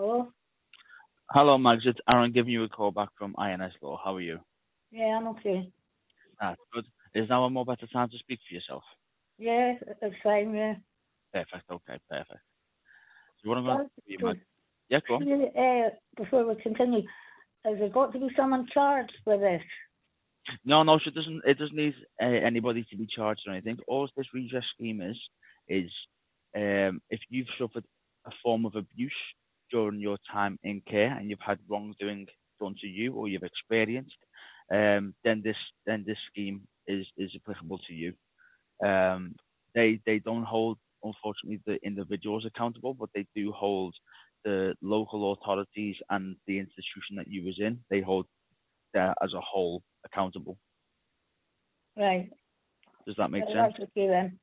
Hello? Hello, Max. It's Aaron giving you a call back from INS Law. How are you? Yeah, I'm okay. Ah, good. Is now a more better time to speak for yourself? Yeah, it's fine, yeah. Perfect. Okay, perfect. So what I'm going to Well, do, so, Max? Yeah, go on. before we continue, has there got to be someone charged with this? No. So it doesn't need anybody to be charged or anything. All this redress scheme is if you've suffered a form of abuse during your time in care and you've had wrongdoing done to you or you've experienced, then this scheme is applicable to you. They don't hold, unfortunately, the individuals accountable, but they do hold the local authorities and the institution that you was in. They hold that as a whole accountable. Right. Does that make Yeah, sense? that's okay then.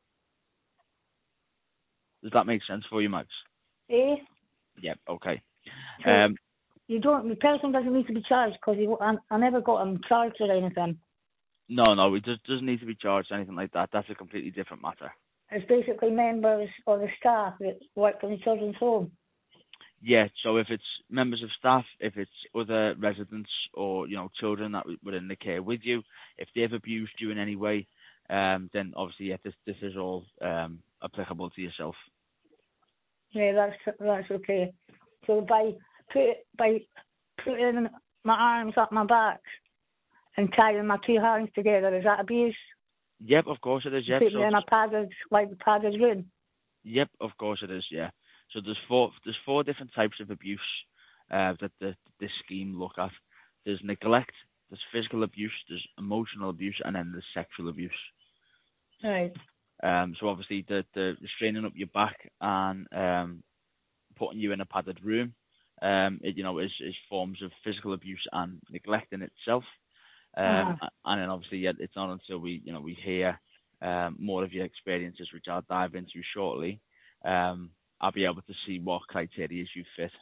Does that make sense for you, Max? Eh? Yeah. Okay. So, the person doesn't need to be charged because I never got him charged or anything. No, it doesn't need to be charged or anything like that. That's a completely different matter. It's basically members or the staff that work in the children's home. Yeah, so if it's members of staff, if it's other residents or children that were in the care with you, if they've abused you in any way, then obviously this is all applicable to yourself. Yeah, that's okay. So by putting my arms up my back and tying my two hands together, is that abuse? Yep, of course it is. Yep. Put me in a padded room. Yep, of course it is. Yeah. So there's four different types of abuse that this scheme look at. There's neglect, there's physical abuse, there's emotional abuse, and then there's sexual abuse. Right. So obviously the straining up your back and putting you in a padded room, is forms of physical abuse and neglect in itself. And then obviously, it's not until we hear more of your experiences, which I'll dive into shortly, I'll be able to see what criteria you fit.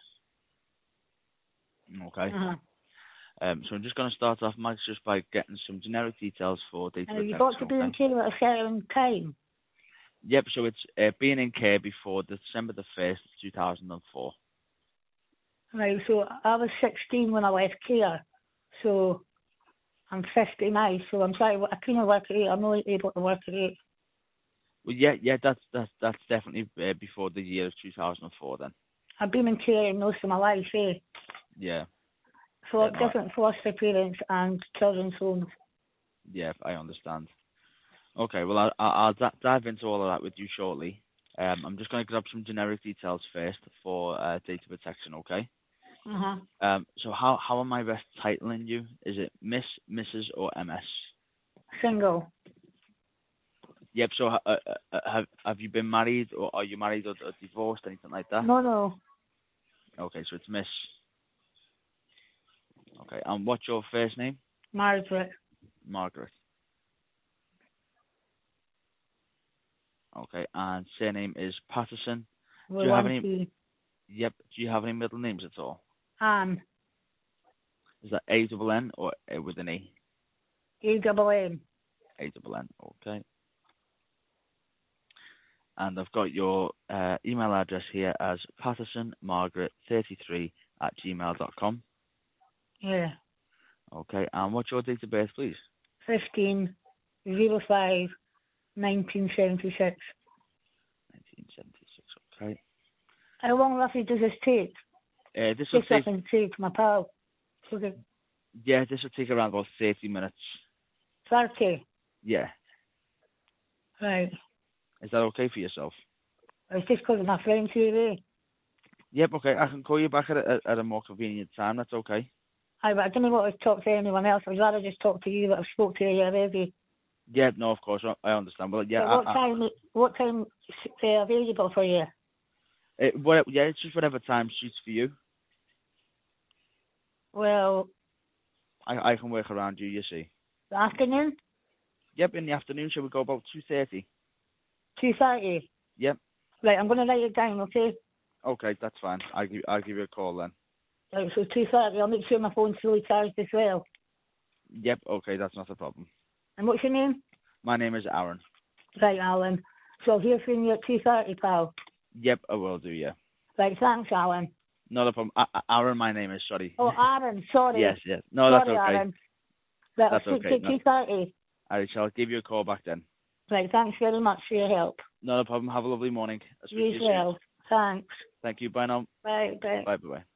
Okay. So I'm just going to start off, Max, just by getting some generic details for data protection. You've got to be in care at a certain time. Yep. So it's being in care before December the 1st, 2004. Right. So I was 16 when I left care. So I'm 50 now. So I'm sorry, I couldn't work at 8. I'm not able to work at 8. Well, yeah, that's definitely before the year of 2004 then. I've been in care most of my life, eh? Yeah. For different foster parents and children's homes. Yeah, I understand. Okay, well, I'll dive into all of that with you shortly. I'm just going to grab some generic details first for data protection, okay? So how am I best titling you? Is it Miss, Mrs. or MS? Single. Yep. So have you been married, or are you married or divorced, anything like that? No. Okay, so it's Miss. Okay, and what's your first name? Margaret. Margaret. Okay, and surname is Patterson. Do you have any? Yep. Do you have any middle names at all? Anne. Is that A-double-N or with an E? A-double-N. A-double-N. Okay. And I've got your email address here as pattersonmargaret33@gmail.com. Yeah. Okay, and what's your date of birth, please? 15/05/1976. 1976, okay. How long roughly does this take? This will take my pal. Yeah, this will take around about 30 minutes. 30? Yeah. Right. Is that okay for yourself? It's just because of my friend's here, eh? Yep, okay. I can call you back at a more convenient time. That's okay. But I didn't want to talk to anyone else. I'd rather just talk to you, but I've spoke to you already. Yeah, no, of course. I understand. Well, yeah. What time available for you? It's just whatever time suits for you. Well, I can work around you, you see. The afternoon? Yep, in the afternoon. Shall we go about 2:30? 2:30? Yep. Right, I'm going to write it down, okay? Okay, that's fine. I'll give you a call then. Right, so 2:30. I'll make sure my phone's fully charged as well. Yep, okay, that's not a problem. And what's your name? My name is Aaron. Right, Alan. So I'll hear from you at 2:30, pal. Yep, I will do, yeah. Right, thanks, Alan. Not a problem. Aaron, my name is, sorry. Oh, Aaron, sorry. Yes, yes. No, that's Sorry, okay. Aaron. Right, That's I'll speak okay. to you 2:30. I shall give you a call back then. Right, thanks very much for your help. Not a problem. Have a lovely morning. I'll speak You to as you soon. well. Thanks. Thank you. Bye now. Bye, bye. Bye, bye.